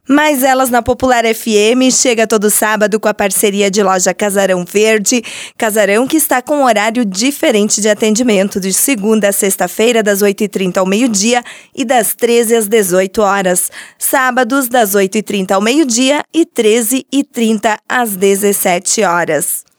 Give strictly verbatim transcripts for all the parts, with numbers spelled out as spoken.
Mais Elas na Popular F M chega todo sábado com a parceria de loja Casarão Verde. Casarão que está com um horário diferente de atendimento, de segunda a sexta-feira, das oito e trinta ao meio-dia e das treze às dezoito horas. Sábados, das oito e trinta ao meio-dia e treze e trinta às dezessete horas.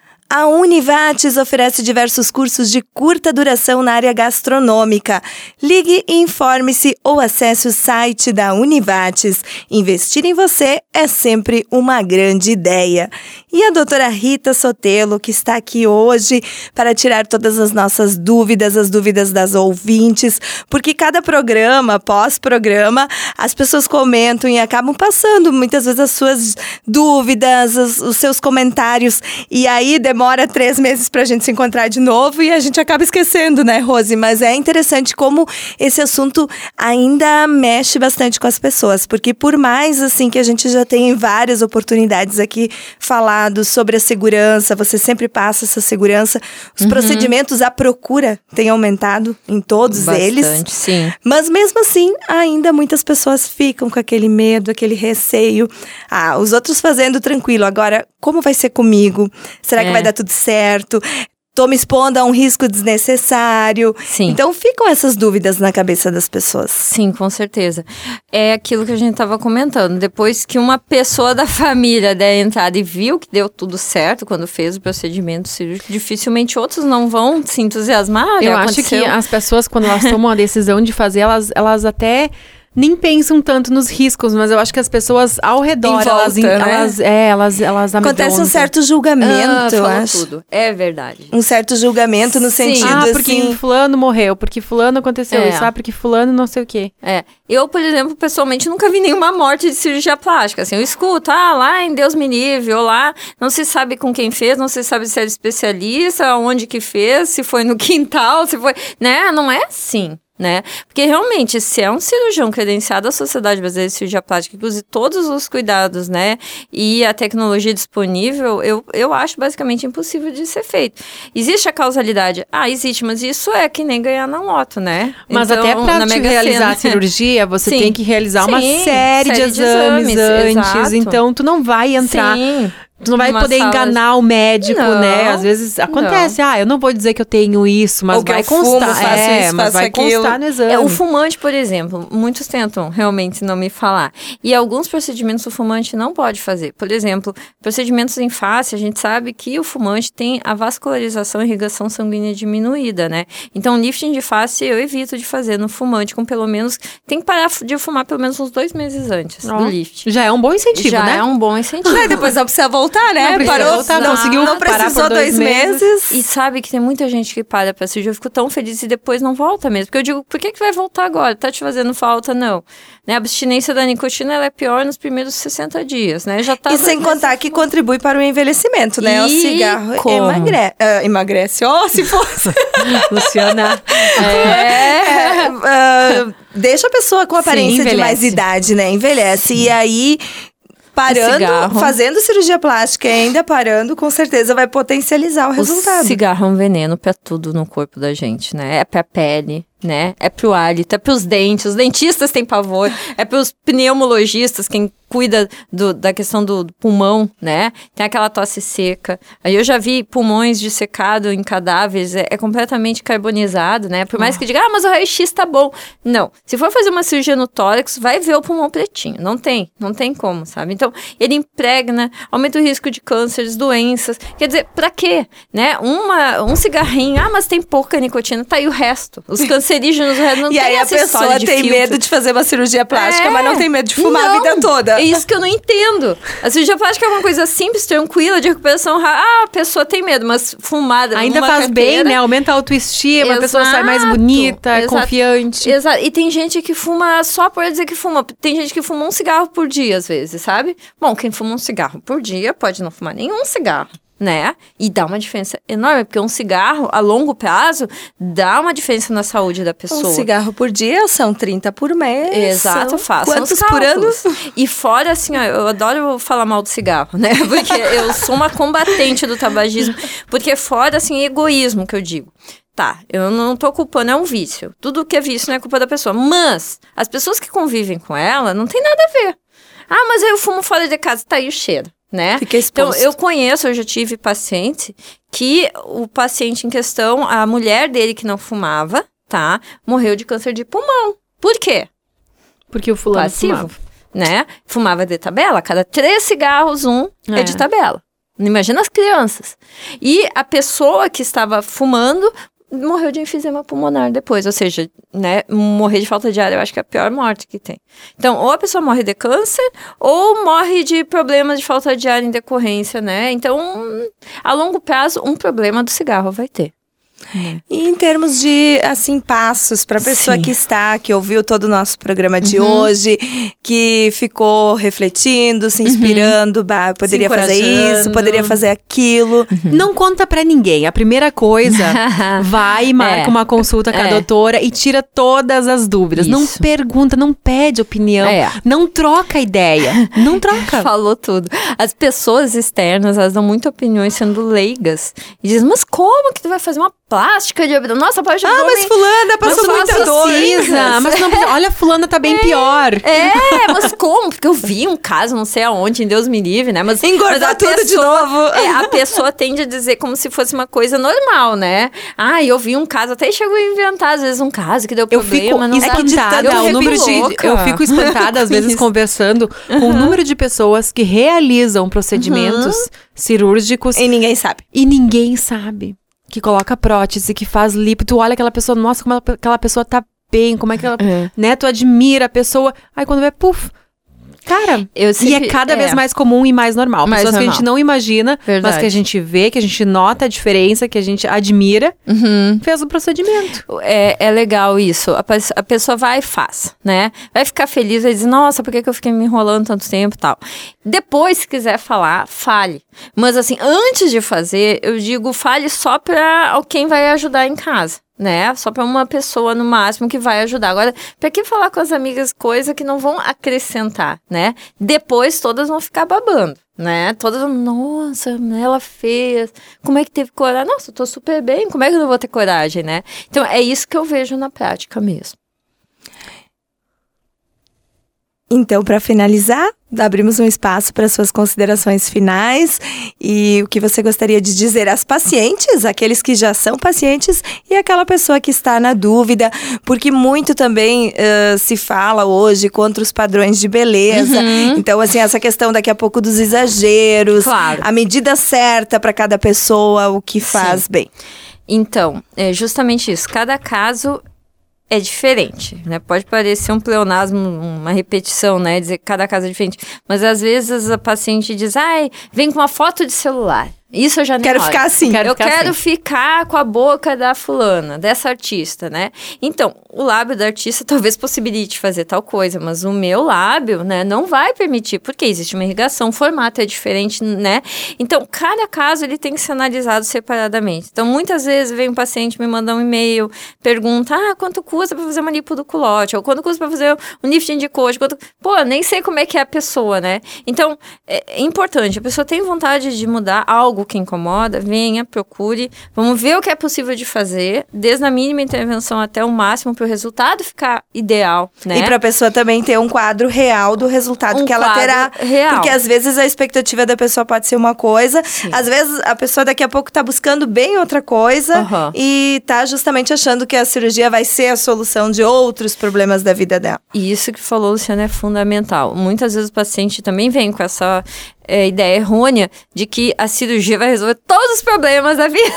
A Univates oferece diversos cursos de curta duração na área gastronômica. Ligue e informe-se ou acesse o site da Univates. Investir em você é sempre uma grande ideia. E a doutora Rita Sotelo, que está aqui hoje para tirar todas as nossas dúvidas, as dúvidas das ouvintes, porque cada programa, pós-programa, as pessoas comentam e acabam passando muitas vezes as suas dúvidas, os, os seus comentários, e aí demora três meses pra gente se encontrar de novo e a gente acaba esquecendo, né, Rose? Mas é interessante como esse assunto ainda mexe bastante com as pessoas, porque por mais, assim, que a gente já tem várias oportunidades aqui falado sobre a segurança, você sempre passa essa segurança, os uhum. procedimentos, a procura tem aumentado em todos bastante, eles. Sim. Mas mesmo assim, ainda muitas pessoas ficam com aquele medo, aquele receio. Ah, os outros fazendo tranquilo, agora como vai ser comigo? Será que é. vai dar tudo certo? Tô me expondo a um risco desnecessário. Sim. Então ficam essas dúvidas na cabeça das pessoas. Sim, com certeza. É aquilo que a gente estava comentando. Depois que uma pessoa da família der entrada e viu que deu tudo certo quando fez o procedimento cirúrgico, dificilmente outros não vão se entusiasmar. Eu acho que as pessoas, quando elas tomam a decisão de fazer, elas, elas até nem pensam tanto nos riscos, mas eu acho que as pessoas ao redor, volta, elas, né? elas, é, elas, elas acontece um certo julgamento, ah, eu acho. Tudo. É verdade. Um certo julgamento no Sim. sentido, ah, porque assim, fulano morreu, porque fulano aconteceu É. isso, ah, porque fulano não sei o quê. É. Eu, por exemplo, pessoalmente, nunca vi nenhuma morte de cirurgia plástica. Assim, eu escuto, ah, lá em Deus me livre, ou lá, não se sabe com quem fez, não se sabe se era especialista, onde que fez, se foi no quintal, se foi, né? Não é assim. Né? Porque realmente, se é um cirurgião credenciado da Sociedade Brasileira de Cirurgia Plástica, que use todos os cuidados, né, e a tecnologia disponível, eu, eu acho basicamente impossível de ser feito. Existe a causalidade? Ah, existe, mas isso é que nem ganhar na loto, né? Mas então, até pra te realizar a cirurgia, você Sim. tem que realizar Sim, uma série, série de de exames, exames, antes, exato. então tu não vai entrar... Sim. Tu não vai Uma poder sala enganar de... o médico, não, né? Às vezes acontece, ah, eu não vou dizer que eu tenho isso, mas Ou que vai eu fumo, constar. faço é, isso, mas faço vai aquilo. constar no exame. É, o fumante, por exemplo, muitos tentam realmente não me falar. E alguns procedimentos o fumante não pode fazer. Por exemplo, procedimentos em face, a gente sabe que o fumante tem a vascularização e irrigação sanguínea diminuída, né? Então, lifting de face eu evito de fazer no fumante, com pelo menos... Tem que parar de fumar pelo menos uns dois meses antes oh, do lift. Já é um bom incentivo, Já né? Já é um bom incentivo. É, depois não precisa voltar, né? Não precisa Parou, voltar, não, conseguiu não parar precisou por dois, dois meses. meses. E sabe que tem muita gente que para pra cirurgia. Eu fico tão feliz e depois não volta mesmo. Porque eu digo, por que que vai voltar agora? Tá te fazendo falta? Não. Né? A abstinência da nicotina, ela é pior nos primeiros sessenta dias, né? Já tá E sem contar que contribui para o envelhecimento, né? E o cigarro como? emagre... uh, emagrece. Oh, se fosse... Luciana. É... é uh, deixa a pessoa com aparência Sim, de mais idade, né? Envelhece. Sim. E aí... Parando, fazendo cirurgia plástica e ainda parando, com certeza vai potencializar o resultado. O cigarro é um veneno pra tudo no corpo da gente, né? É pra pele, né? É pro hálito, é pros dentes. Os dentistas têm pavor. É pros pneumologistas, quem cuida do, da questão do, do pulmão, né? Tem aquela tosse seca. Aí eu já vi pulmões dissecado em cadáveres, é, é completamente carbonizado, né? Por mais que diga, ah, mas o raio-x tá bom. Não. Se for fazer uma cirurgia no tórax, vai ver o pulmão pretinho. Não tem. Não tem como, sabe? Então, ele impregna, aumenta o risco de cânceres, doenças. Quer dizer, pra quê? Né? Uma, um cigarrinho, ah, mas tem pouca nicotina. Tá aí o resto. Os cancerígenos, não e tem aí a essa pessoa tem filtro. medo de fazer uma cirurgia plástica, é. mas não tem medo de fumar não. a vida toda. É isso que eu não entendo. A cirurgia plástica é uma coisa simples, tranquila, de recuperação rápida. Ah, a pessoa tem medo, mas fumada ainda faz carteira, bem, né? Aumenta a autoestima, exato, a pessoa sai mais bonita, exato, confiante. Exato. E tem gente que fuma só por dizer que fuma. Tem gente que fuma um cigarro por dia, às vezes, sabe? Bom, quem fuma um cigarro por dia pode não fumar nenhum cigarro. Né? E dá uma diferença enorme, porque um cigarro, a longo prazo, dá uma diferença na saúde da pessoa. Um cigarro por dia são trinta por mês. Exato, façam quantos por ano? E fora, assim, ó, eu adoro falar mal do cigarro, né? Porque eu sou uma combatente do tabagismo. Porque fora, assim, egoísmo que eu digo. Tá, eu não tô culpando, é um vício. Tudo que é vício não é culpa da pessoa. Mas as pessoas que convivem com ela não tem nada a ver. Ah, mas eu fumo fora de casa, tá aí o cheiro, né? Fica exposto. Então, eu conheço, eu já tive paciente que o paciente em questão, a mulher dele que não fumava, tá? Morreu de câncer de pulmão. Por quê? Porque o fulano Passivo, fumava. né? Fumava de tabela, cada três cigarros, um é, É. de tabela. Imagina as crianças. E a pessoa que estava fumando morreu de enfisema pulmonar depois. Ou seja, né, morrer de falta de ar, eu acho que é a pior morte que tem. Então, ou a pessoa morre de câncer, ou morre de problemas de falta de ar em decorrência, né? Então, a longo prazo, um problema do cigarro vai ter. E em termos de, assim, passos para a pessoa Sim. que está, que ouviu todo o nosso programa de uhum. hoje, que ficou refletindo, se inspirando, uhum. bah, poderia fazer isso, poderia fazer aquilo. Uhum. Não conta pra ninguém. A primeira coisa, vai e marca é. uma consulta com a é. doutora e tira todas as dúvidas. Isso. Não pergunta, não pede opinião, É. não troca ideia. Não troca. Falou tudo. As pessoas externas, elas dão muitas opiniões sendo leigas. E dizem, mas como que tu vai fazer uma plástica de abdômen? Nossa, plástica de Ah, abdômen. mas fulana passou Mas muita faça dor. Precisa, mas não precisa. Olha, fulana tá bem É. pior. É, mas como? Porque eu vi um caso, não sei aonde, em Deus me livre, né? Mas Engordar mas a tudo de pessoa- novo. É, a pessoa tende a dizer como se fosse uma coisa normal, né? Ah, eu vi um caso, até chegou a inventar, às vezes, um caso que deu Eu problema. fico não dá- espantada, Eu o número fico de, louca. eu fico espantada às vezes Isso. conversando com o número de pessoas que realizam procedimentos cirúrgicos E ninguém sabe. e ninguém sabe. Que coloca prótese, que faz lipo, tu olha aquela pessoa, nossa, como ela- aquela pessoa tá bem, como é que ela, É. né, tu admira a pessoa, aí quando vê, puf, cara, Eu e sempre- é cada é. vez mais comum e mais normal, Mais pessoas que a normal. gente não imagina, mas Verdade. que a gente vê, que a gente nota a diferença, que a gente admira, Uhum. fez o procedimento. É, é legal isso. A, pe- a pessoa vai e faz, né? Vai ficar feliz, vai dizer, nossa, por que, que eu fiquei me enrolando tanto tempo e tal. Depois, se quiser falar, fale. Mas assim, antes de fazer, eu digo, fale só pra quem vai ajudar em casa. Né? Só pra uma pessoa no máximo que vai ajudar. Agora, pra que falar com as amigas coisa que não vão acrescentar, né? Depois todas vão ficar babando, né? Todas vão, nossa, ela fez. Como é que teve coragem? Nossa, eu tô super bem, como é que eu não vou ter coragem, né? Então, é isso que eu vejo na prática mesmo. Então, para finalizar, abrimos um espaço para suas considerações finais e o que você gostaria de dizer às pacientes, aqueles que já são pacientes e aquela pessoa que está na dúvida, porque muito também uh, se fala hoje contra os padrões de beleza. Uhum. Então, assim, essa questão daqui a pouco dos exageros, Claro. a medida certa para cada pessoa, o que faz Sim. bem. Então, é justamente isso. Cada caso é diferente, né? Pode parecer um pleonasmo, uma repetição, né? Dizer que cada caso é diferente. Mas às vezes a paciente diz, ai, vem com uma foto de celular. Isso eu já nem Quero olho. ficar assim. Quero eu ficar quero assim. ficar com a boca da fulana, dessa artista, né? Então, o lábio da artista talvez possibilite fazer tal coisa, mas o meu lábio, né, não vai permitir, porque existe uma irrigação, o formato é diferente, né? Então, cada caso ele tem que ser analisado separadamente. Então, muitas vezes vem um paciente me mandar um e-mail, pergunta, ah, quanto custa para fazer uma lipo do culote? Ou quanto custa para fazer um lifting de coxa? Quanto... Pô, nem sei como é que é a pessoa, né? Então, é, é importante, a pessoa tem vontade de mudar algo que incomoda, venha, procure, vamos ver o que é possível de fazer, desde a mínima intervenção até o máximo para o resultado ficar ideal, né? E para a pessoa também ter um quadro real do resultado Um que ela quadro terá. real. Porque às vezes a expectativa da pessoa pode ser uma coisa, Sim. às vezes a pessoa daqui a pouco tá buscando bem outra coisa Aham. e tá justamente achando que a cirurgia vai ser a solução de outros problemas da vida dela. E isso que falou, Luciana, é fundamental. Muitas vezes o paciente também vem com essa é, ideia errônea de que a cirurgia vai resolver todos os problemas da vida.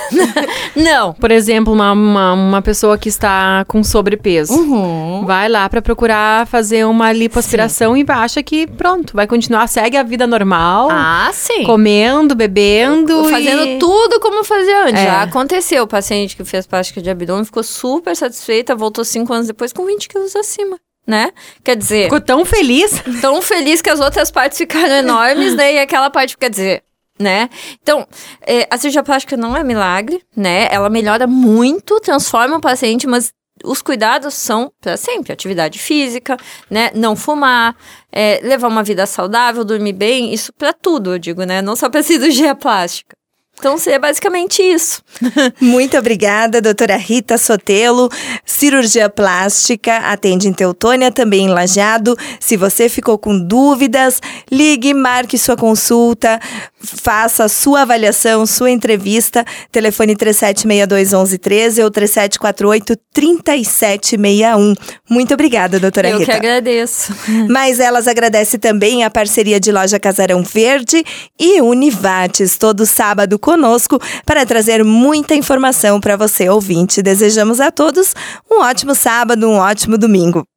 Não. Por exemplo, uma, uma, uma pessoa que está com sobrepeso. Uhum. Vai lá pra procurar fazer uma lipoaspiração e acha que pronto, vai continuar, segue a vida normal, Ah, sim. comendo, bebendo Fazendo e... tudo como fazia antes. É. Já aconteceu. O paciente que fez plástica de abdômen ficou super satisfeita, voltou cinco anos depois com vinte quilos acima, né? Quer dizer, Ficou tão feliz. tão feliz que as outras partes ficaram enormes, né? E aquela parte quer dizer, né? Então, é, a cirurgia plástica não é milagre, né? Ela melhora muito, transforma o paciente, mas os cuidados são para sempre. Atividade física, né? Não fumar, é, levar uma vida saudável, dormir bem, isso para tudo, eu digo, né? Não só para cirurgia plástica. Então, é basicamente isso. Muito obrigada, doutora Rita Sotelo, cirurgia plástica, atende em Teutônia, também em Lajeado. Se você ficou com dúvidas, ligue, marque sua consulta, faça sua avaliação, sua entrevista. Telefone três sete seis dois, um um um três ou três sete quatro oito, três sete seis um. Muito obrigada, doutora Eu Rita. Eu que agradeço. Mas elas agradecem também a parceria de Loja Casarão Verde e Univates, todo sábado conosco, para trazer muita informação para você, ouvinte. Desejamos a todos um ótimo sábado, um ótimo domingo.